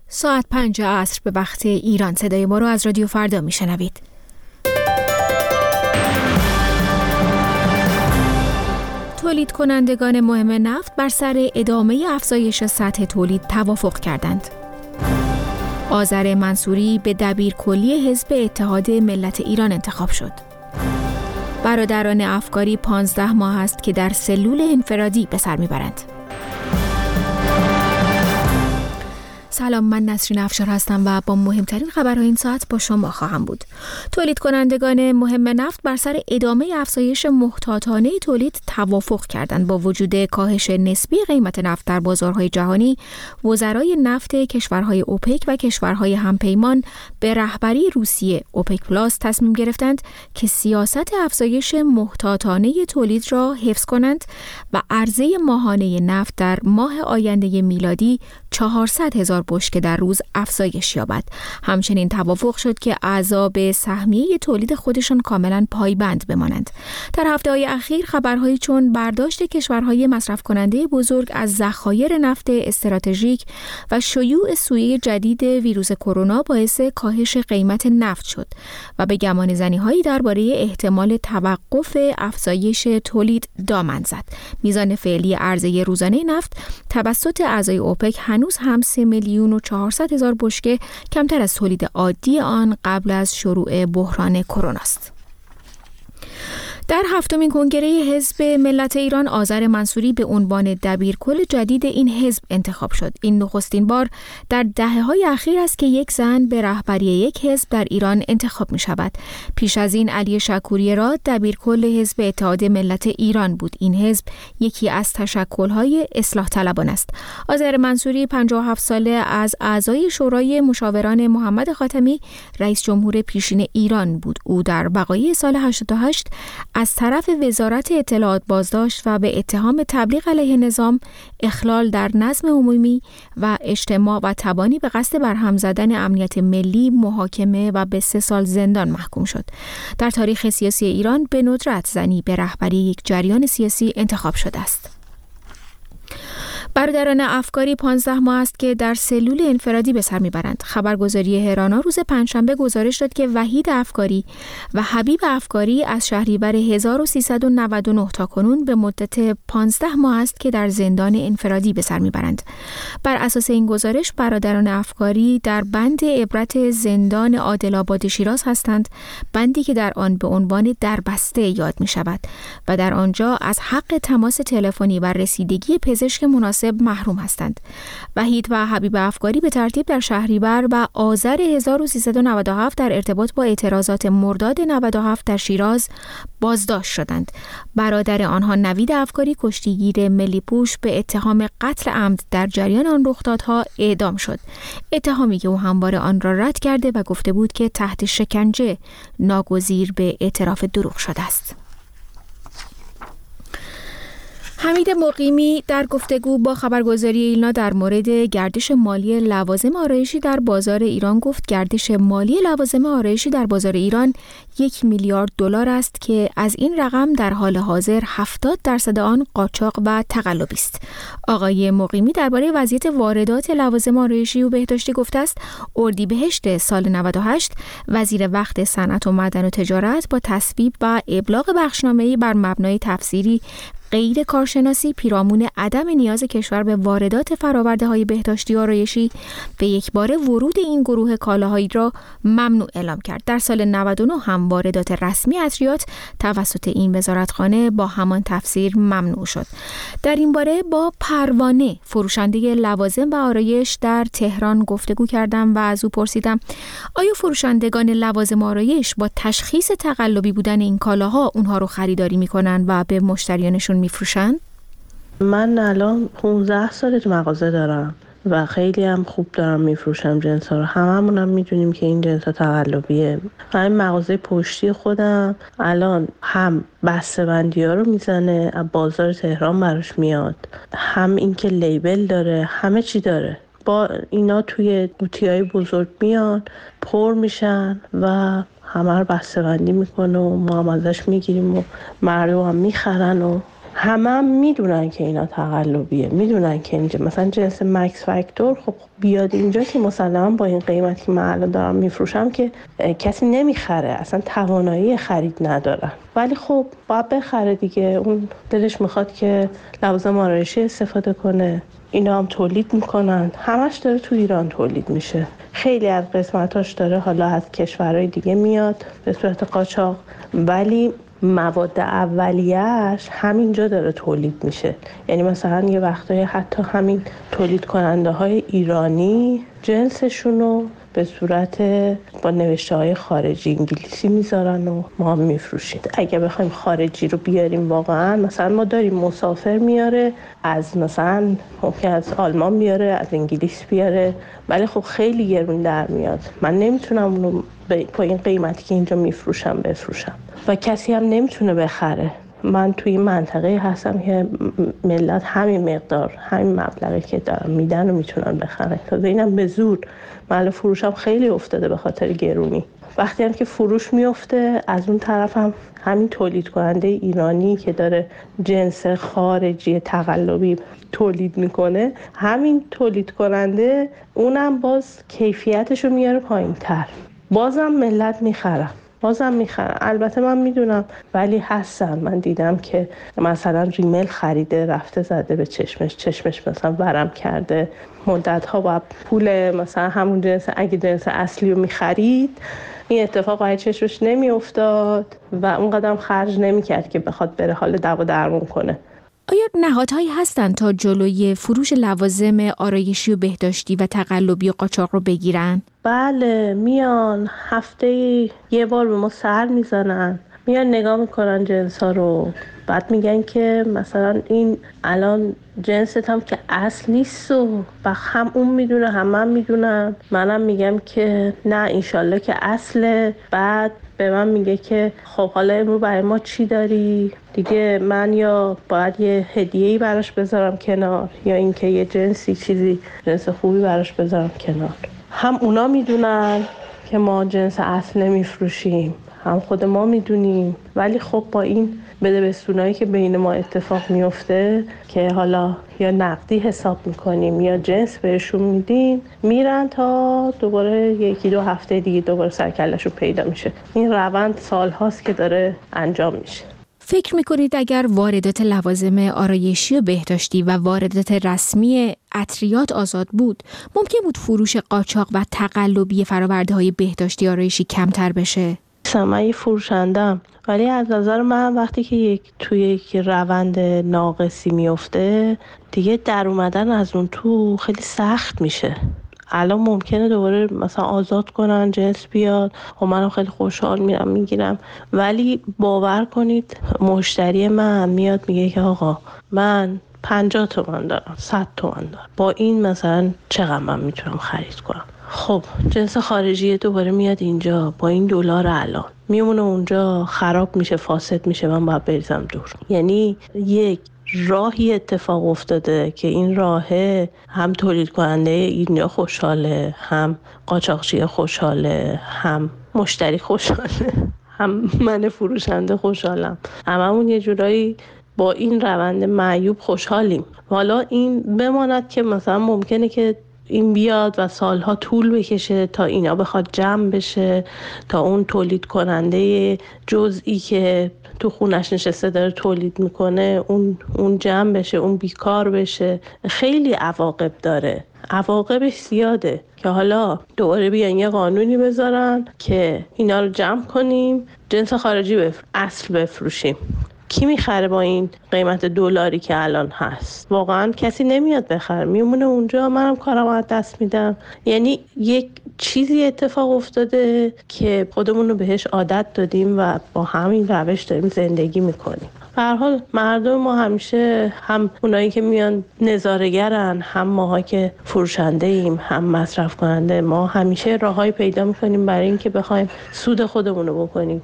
ساعت 5 عصر به وقت ایران. صدای ما رو از رادیو فردا میشنوید. تولید کنندگان مهم نفت بر سر ادامه افزایش سطح تولید توافق کردند. آذر منصوری به دبیرکلی حزب اتحاد ملت ایران انتخاب شد. برادران افکاری 15 ماه است که در سلول انفرادی به سر میبرند. سلام، من نسرین افشار هستم و با مهمترین خبرهای این ساعت با شما خواهم بود. تولید کنندگان مهم نفت بر سر ادامه افزایش محتاطانه تولید توافق کردند. با وجود کاهش نسبی قیمت نفت در بازارهای جهانی، وزرای نفت کشورهای اوپک و کشورهای همپیمان به رهبری روسیه اوپک پلاس تصمیم گرفتند که سیاست افزایش محتاطانه تولید را حفظ کنند و عرضه ماهانه نفت در ماه آینده میلادی 400,000 بشکه در روز افزایش یابد. همچنین توافق شد که اعضا به سهمیه تولید خودشان کاملا پایبند بمانند. در هفته‌های اخیر خبرهایی چون برداشت کشورهای مصرف کننده بزرگ از ذخایر نفت استراتژیک و شیوع سویه جدید ویروس کرونا باعث کاهش قیمت نفت شد و به گمانه‌زنی‌هایی درباره احتمال توقف افزایش تولید دامن زد. میزان فعلی عرضه روزانه نفت توسط اعضای اوپک هنوز هم 3,400,000 بشکه کمتر از تولید عادی آن قبل از شروع بحران کرونا است. در هفتمین کنگره حزب ملت ایران آذر منصوری به عنوان دبیرکل جدید این حزب انتخاب شد. این نخستین بار در دهه‌های اخیر است که یک زن به رهبری یک حزب در ایران انتخاب می شود. پیش از این علی شکوری را دبیرکل حزب اتحاد ملت ایران بود. این حزب یکی از تشکل‌های اصلاح طلبان است. آذر منصوری 57 ساله از اعضای شورای مشاوران محمد خاتمی رئیس جمهور پیشین ایران بود. او در وقایع سال 88 از طرف وزارت اطلاعات بازداشت و به اتهام تبلیغ علیه نظام، اخلال در نظم عمومی و اجتماع و تبانی به قصد برهم زدن امنیت ملی محاکمه و به 3 سال زندان محکوم شد. در تاریخ سیاسی ایران به ندرت زنی به رهبری یک جریان سیاسی انتخاب شده است. برادران افکاری 15 ماه است که در سلول انفرادی به سر میبرند. خبرگزاری هرانا روز پنجشنبه گزارش داد که وحید افکاری و حبیب افکاری از شهریور 1399 تا کنون به مدت 15 ماه است که در زندان انفرادی به سر میبرند. بر اساس این گزارش برادران افکاری در بند عبرت زندان عادل‌آباد شیراز هستند، بندی که در آن به عنوان دربسته یاد می شود و در آنجا از حق تماس تلفنی و رسیدگی پزشک مناسب محروم هستند. وحید و حبیب افکاری به ترتیب در شهریور و آذر 1397 در ارتباط با اعتراضات مرداد 97 در شیراز بازداشت شدند. برادر آنها نوید افکاری کشتیگیر ملی پوش به اتهام قتل عمد در جریان آن رخدادها اعدام شد. اتهامی که او همواره آن را رد کرده و گفته بود که تحت شکنجه ناگزیر به اعتراف دروغ شده است. حمید مقیمی در گفتگو با خبرگزاری ایلنا در مورد گردش مالی لوازم آرایشی در بازار ایران گفت گردش مالی لوازم آرایشی در بازار ایران 1 میلیارد دلار است که از این رقم در حال حاضر 70% آن قاچاق و تقلبی است. آقای مقیمی درباره وضعیت واردات لوازم آرایشی و بهداشتی گفته است اردیبهشت سال 98 وزیر وقت صنعت و معدن و تجارت با تصویب و ابلاغ بخشنامه‌ای بر مبنای تفسیری غیر کارشناسی پیرامون عدم نیاز کشور به واردات فرآورده‌های بهداشتی آرایشی به یک باره ورود این گروه کالاهایی را ممنوع اعلام کرد. در سال 99 هم واردات رسمی عطریات توسط این وزارتخانه با همان تفسیر ممنوع شد. در این باره با پروانه فروشنده لوازم و آرایش در تهران گفتگو کردم و از او پرسیدم آیا فروشندگان لوازم آرایش با تشخیص تقلبی بودن این کالاها اونها رو خریداری میکنن و به مشتریانشون میفروشن؟ من الان 15 سال تو مغازه دارم و خیلی هم خوب دارم میفروشم جنس ها رو. هممون هم میدونیم که این جنس ها تقلبیه. همین مغازه پشتی خودم الان هم بسته‌بندی ها رو میزنه، از بازار تهران براش میاد، هم این که لیبل داره، همه چی داره. با اینا توی قوطی‌های بزرگ میان، پر میشن و همه رو بسته‌بندی میکنه و ما هم ازش میگیریم و مردم هم میخرن و همه میدونن که اینا تقلبیه، میدونن که اینجا مثلا جنس مکس فاکتور خب بیاد اینجا که مسلما با این قیمتی که من الان دارم میفروشم که کسی نمیخره، اصلا توانایی خرید ندارن، ولی خب باید بخره دیگه. اون دلش میخواد که لوازم آرایشی استفاده کنه، اینا هم تولید میکنن، همش داره تو ایران تولید میشه. خیلی از قسمتاش داره حالا از کشورهای دیگه میاد به صورت قاچاق، ولی مواد اولیه‌اش همینجا داره تولید میشه. یعنی مثلا یه وقتایی حتی همین تولید کننده های ایرانی جنسشونو به صورت با نوشته‌های خارجی انگلیسی میذارن و ما هم میفروشیم. اگه بخوایم خارجی رو بیاریم واقعا، مثلا ما داریم مسافر میاره از مثلا ممکن از آلمان بیاره، از انگلیس بیاره، ولی خب خیلی گرون در میاد. من نمیتونم اونو با این قیمتی که اینجا میفروشم بفروشم و کسی هم نمیتونه بخره. من توی این منطقه هستم که ملت همین مقدار، همین مبلغی که دارن میدن و میتونن بخرن. تازه اینم به زور. محل فروشم خیلی افتاده به خاطر گرونی. وقتی هم که فروش میفته، از اون طرف هم همین تولید کننده ایرانی که داره جنس خارجی تقلبی تولید میکنه، همین تولید کننده اونم باز کیفیتشو میاره پایین تر، بازم ملت میخرن. البته من میدونم، ولی هستن، من دیدم که مثلا ریمل خریده رفته زده به چشمش مثلا ورم کرده، مدت ها با پول مثلا همون جنس، اگه جنس اصلی رو میخرید این اتفاق باید چشمش نمیافتاد و اون قدم خرج نمیکرد که بخواد بره حال دوا درمون کنه. آیا نهادهایی هستن تا جلوی فروش لوازم آرایشی و بهداشتی و تقلبی و قاچاق رو بگیرن؟ بله، میان هفته یه بار به ما سر میزنن، میان نگاه میکنن جنسا رو، بعد میگن که مثلا این الان جنست هم که اصل نیست و هم اون میدونه هم من میدونم. منم میگم که نه انشالله که اصله. بعد به من میگه که خب حالا امروز برای ما چی داری دیگه؟ من یا باید یه هدیه‌ای براش بذارم کنار، یا اینکه یه جنس خوبی براش بذارم کنار. هم اونا میدونن که ما جنس اصل نمیفروشیم، هم خود ما میدونیم، ولی خب با این بدبستونایی که بین ما اتفاق میفته که حالا یا نقدی حساب میکنیم یا جنس بهشون میدیم، میرن تا دوباره 1-2 هفته دیگه دوباره سرکله‌شون پیدا میشه. این روند سالهاست که داره انجام میشه. فکر میکنید اگر واردات لوازم آرایشی و بهداشتی و واردات رسمی عطریات آزاد بود، ممکن بود فروش قاچاق و تقلبی فرآورده‌های بهداشتی آرایشی کمتر بشه؟ من یه فروشندم، ولی از نظر من وقتی که توی یک روند ناقصی میفته دیگه در اومدن از اون تو خیلی سخت میشه. الان ممکنه دوباره مثلا آزاد کنن جنس بیاد و منم خیلی خوشحال میرم میگیرم، ولی باور کنید مشتری من میاد میگه که آقا من 50 تومن دارم، 100 تومن دارم، با این مثلا چقدر من میتونم خرید کنم؟ خب جنس خارجی دوباره میاد اینجا با این دلار الان میمونه اونجا، خراب میشه، فاسد میشه، من باید بریزم دور. یعنی یک راهی اتفاق افتاده که این راهه هم تولید کننده اینجا خوشحاله، هم قاچاقچی خوشحاله، هم مشتری خوشحاله، هم من فروشنده خوشحالم. هممون یه جورایی با این روند معیوب خوشحالیم. حالا این بماند که مثلا ممکنه که این بیاد و سالها طول بکشه تا اینا بخواد جمع بشه، تا اون تولید کننده جزئی که تو خونش نشسته داره تولید میکنه اون جمع بشه، اون بیکار بشه. خیلی عواقب داره، عواقبش زیاده که حالا دوباره بیان یه قانونی بذارن که اینا رو جمع کنیم، جنس خارجی اصل بفروشیم. کی میخره با این قیمت دلاری که الان هست؟ واقعا کسی نمیاد بخره، میمونه اونجا، منم کارم از دست میدم. یعنی یک چیزی اتفاق افتاده که خودمون رو بهش عادت دادیم و با همین روش داریم زندگی میکنیم. به هر حال مردم ما همیشه، هم اونایی که میان نظاره‌گرن، هم ماها که فروشنده ایم، هم مصرف کننده، ما همیشه راههای پیدا میکنیم برای اینکه بخوایم سود خودمون رو بکنیم.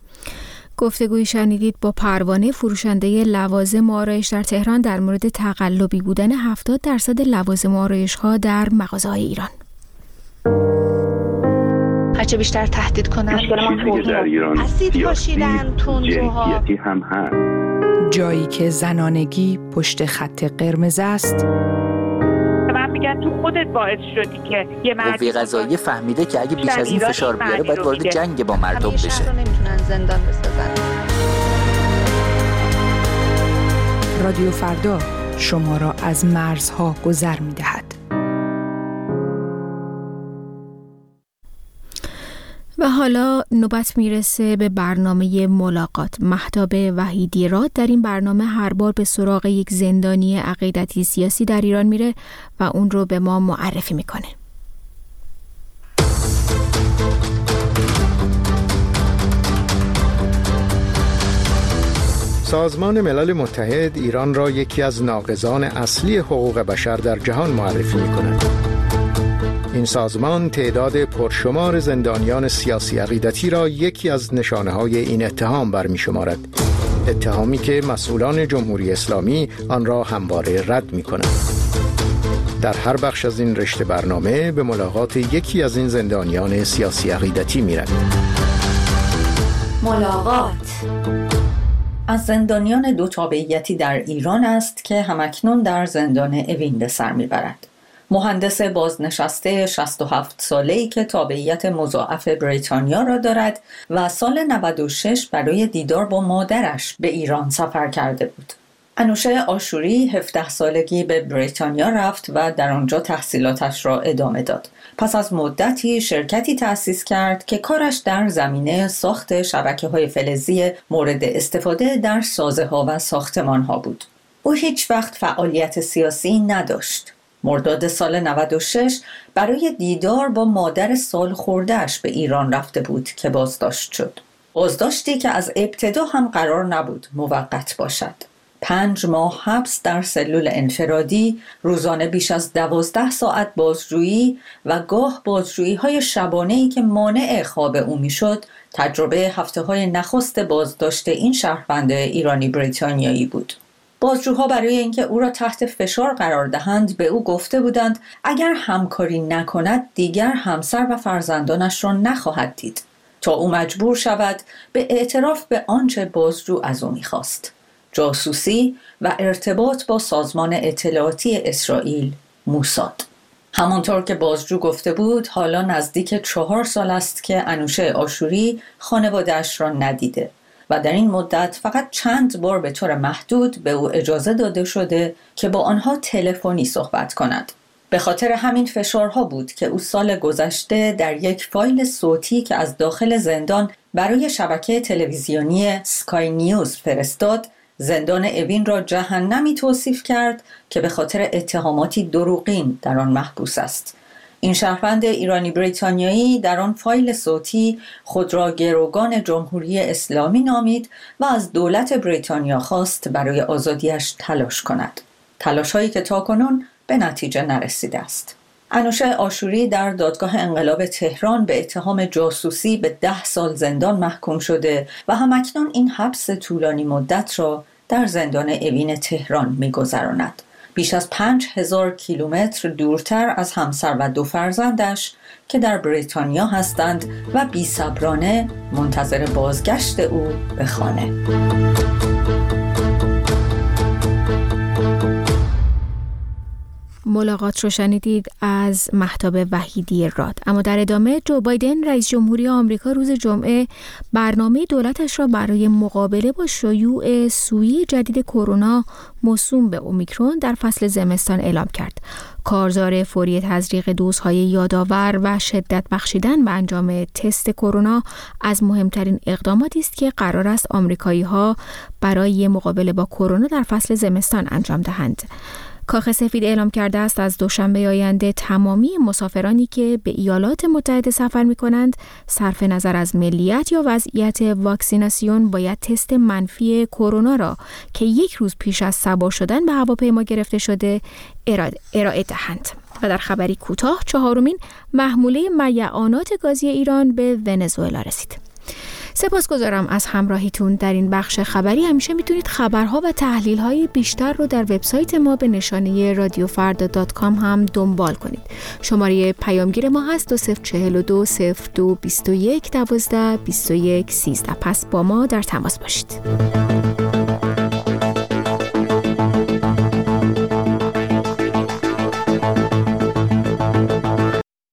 گفتگوی شنیدید با پروانه، فروشنده لوازم آرایش در تهران، در مورد تقلبی بودن 70% لوازم آرایش‌ها در مغازه‌های ایران. هرچه بیشتر تهدید کنن چیزی که در ایران اسید پاشیدن تندروها هم هست. جایی که زنانگی پشت خط قرمز است. من میگم تو خودت باعث شدی که یه قوه قضاییه فهمیده که اگه بیش از این فشار بیاره باید وارد جنگ با مردم بشه. شهر رو نمیتونن زندان بسازن. رادیو فردا شما را از مرزها گذر می‌دهد. و حالا نوبت میرسه به برنامه ملاقات. مهتاب وحیدی‌راد در این برنامه هر بار به سراغ یک زندانی عقیدتی سیاسی در ایران میره و اون رو به ما معرفی میکنه. سازمان ملل متحد ایران را یکی از ناقضان اصلی حقوق بشر در جهان معرفی می‌کند. این سازمان تعداد پرشمار زندانیان سیاسی عقیدتی را یکی از نشانه‌های این اتهام برمی‌شمارد. اتهامی که مسئولان جمهوری اسلامی آن را همواره رد می‌کنند. در هر بخش از این رشته برنامه به ملاقات یکی از این زندانیان سیاسی عقیدتی می‌رویم. ملاقات از زندانیان دو تابعیتی در ایران است که همکنون در زندان اوین به سر می‌برد. مهندس بازنشسته 67 ساله‌ای که تابعیت مضاعف بریتانیا را دارد و سال 96 برای دیدار با مادرش به ایران سفر کرده بود. انوشه آشوری 17 سالگی به بریتانیا رفت و در آنجا تحصیلاتش را ادامه داد. پس از مدتی شرکتی تأسیس کرد که کارش در زمینه ساخت شبکه‌های فلزی مورد استفاده در سازه‌ها و ساختمان‌ها بود. او هیچ وقت فعالیت سیاسی نداشت. مرداد سال 96 برای دیدار با مادر سال خورده‌اش به ایران رفته بود که بازداشت شد. بازداشتی که از ابتدا هم قرار نبود موقت باشد. 5 ماه حبس در سلول انفرادی، روزانه بیش از 12 ساعت بازجویی و گاه بازجویی‌های شبانه‌ای که مانع خواب او می‌شد، تجربه هفته‌های نخست بازداشت این شهروند ایرانی بریتانیایی بود. بازجوها برای اینکه او را تحت فشار قرار دهند به او گفته بودند اگر همکاری نکند دیگر همسر و فرزندانش را نخواهد دید، تا او مجبور شود به اعتراف به آنچه بازجو از او می‌خواست: جاسوسی و ارتباط با سازمان اطلاعاتی اسرائیل موساد. همانطور که بازجو گفته بود حالا نزدیک 4 سال است که انوشه آشوری خانواده‌اش را ندیده و در این مدت فقط چند بار به طور محدود به او اجازه داده شده که با آنها تلفنی صحبت کند. به خاطر همین فشارها بود که او سال گذشته در یک فایل صوتی که از داخل زندان برای شبکه تلویزیونی سکای نیوز فرستاد، زندان اوین را جهنمی توصیف کرد که به خاطر اتهاماتی دروغین در آن محبوس است. این شهروند ایرانی بریتانیایی در آن فایل صوتی خود را گروگان جمهوری اسلامی نامید و از دولت بریتانیا خواست برای آزادیش تلاش کند. تلاش‌هایی که تاکنون به نتیجه نرسیده است. انوشه آشوری در دادگاه انقلاب تهران به اتهام جاسوسی به 10 سال زندان محکوم شده و همکنون این حبس طولانی مدت را در زندان اوین تهران می‌گذراند. بیش از 5000 کیلومتر دورتر از همسر و 2 فرزندش که در بریتانیا هستند و بی‌صبرانه منتظر بازگشت او به خانه. ملاقات رو شنیدید از مهتاب وحیدی‌راد. اما در ادامه جو بایدن رئیس جمهوری آمریکا روز جمعه برنامه دولتش را برای مقابله با شیوع سویه جدید کرونا موسوم به اومیکرون در فصل زمستان اعلام کرد. کارزار فوری تزریق دوزهای یادآور و شدت بخشیدن به انجام تست کرونا از مهمترین اقداماتی است که قرار است آمریکایی‌ها برای مقابله با کرونا در فصل زمستان انجام دهند. کاخ سفید اعلام کرده است از دوشنبه آینده تمامی مسافرانی که به ایالات متحده سفر می‌کنند صرف نظر از ملیت یا وضعیت واکسیناسیون باید تست منفی کرونا را که 1 روز پیش از سوار شدن به هواپیما گرفته شده ارائه دهند. و در خبری کوتاه 4مین محموله میعانات گازی ایران به ونزوئلا رسید. سپاسگزارم از همراهیتون در این بخش خبری. همیشه میتونید خبرها و تحلیل‌های بیشتر رو در وبسایت ما به نشانه radiofarda.com هم دنبال کنید. شماره پیامگیر ما هست 2042 02 21 12 21 13. پس با ما در تماس باشید.